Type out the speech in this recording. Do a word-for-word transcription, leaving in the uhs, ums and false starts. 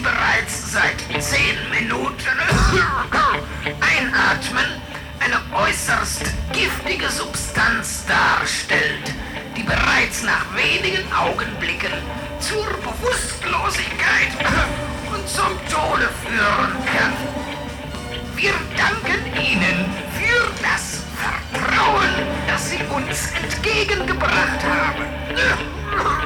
bereits seit zehn Minuten einatmen, eine äußerst giftige Substanz darstellt, die bereits nach wenigen Augenblicken zur Bewusstlosigkeit und zum Tode führen kann. Wir danken Ihnen für das Vertrauen, das Sie uns entgegengebracht haben.